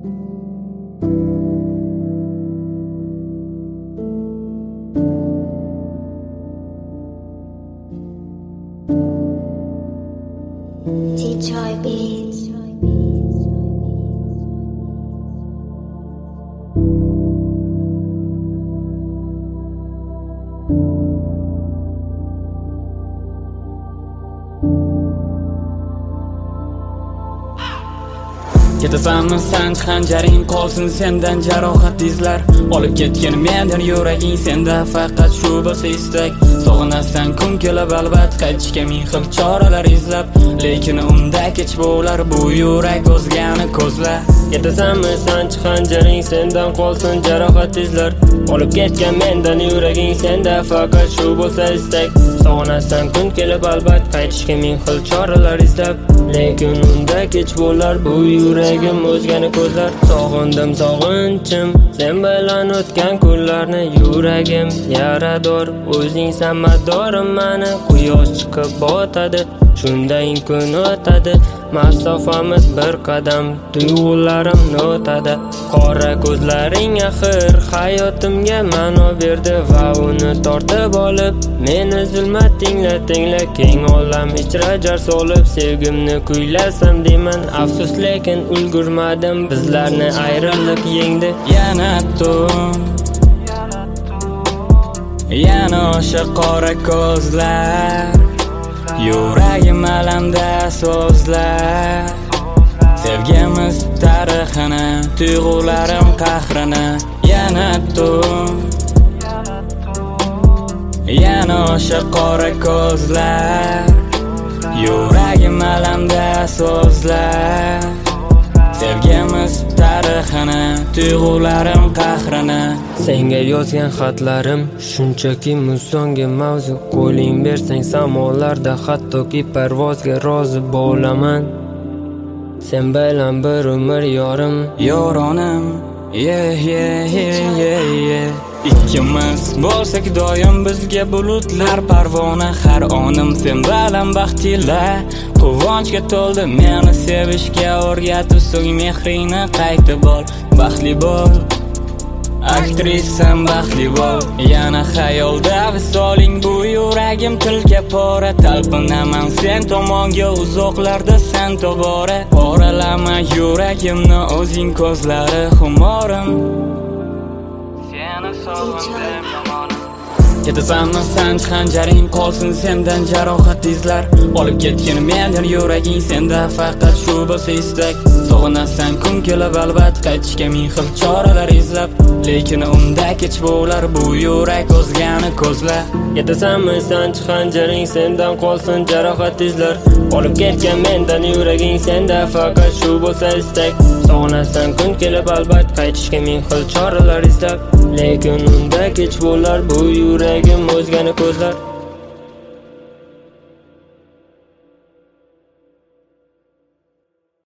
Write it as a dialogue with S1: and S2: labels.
S1: Detroit Beats.
S2: Ketasanmi sen xanjaring qolsin sendan jarohat izlar olib ketgan mendan yuraging senda faqat shu bo'lsa istak sog'inasan kun kelib albat qaytishga ming xil choralar izlab lekin unda kech bo'lar bu yurak o'zgani ko'zlar
S3: Ketasanmi sen xanjaring sendan qolsin jarohat izlar olib ketgan mendan yuraging senda faqat shu bo'lsa istak sog'inasan kun kelib albat qaytishga ming xil choralar izlab lekin unda kech bo'lar bu yuragim o'zgani ko'zlar sog'indim sog'inchim sen bilan o'tgan kunlarni yuragim yarador o'zing samadorim mani quyosh chiqib botadi shunday kun o'tadi masofamiz bir qadam tuyg'ularim o'tadi qora ko'zlaring axir hayotimga ma'no berdi va uni tortib olib meni zulmatingla tingla keng olam ichra jar solib sevgimni kuylasam deyman afsus lekin ulgurmadim bizlarni ayriliq yengdi
S2: yana tun yana o'sha qora ko'zlar yuragim alamda so'zlar sevgimiz tarixini tuyg'ularim qahrini yana tun yana o'sha qora ko'zlar yuragim alamda so'zlar sevgimiz tarixini tuyg'ularim qahrini
S3: senga yozgan xatlarim shunchaki musonga mavzu qo'ling bersang samolarda hattoki parvozga rozi bo'laman sen bilan bir umr yorim
S2: yorim ikkimiz bo'lsak doim bizga bulutlar parvona har onim sen bilan baxtila quvonchga to'ldi meni sevishga o'rgatib so'ng mehringni qaytib ol baxtli bo'l aktrisam baxtli bo'l yana xayolda visoling bu yuragim tilka pora talpinaman sen tomonga uzoqlarda sen tobora poralama yuragimni o'zing ko'zlari xumorim seni sog'indim yomonim Ketasanmi sen xanjaring qolsin sendan jarohat izlar olib ketgan mendan yuraging senda faqat shu bo'lsa istak sog'inasan kun kelib albat qaytishga ming xil choralar izlab lekin unda kech bo'lar bu yurak o'zgani ko'zlar
S3: Ketasanmi sen xanjaring sendan qolsin jarohat izlar olib ketgan mendan yuraging senda faqat shu bo'lsa istak sog'inasan kun kelib albat qaytishga ming xil choralar izlab lekin unda kech bo'lar bu yuragim o'zgani ko'zlar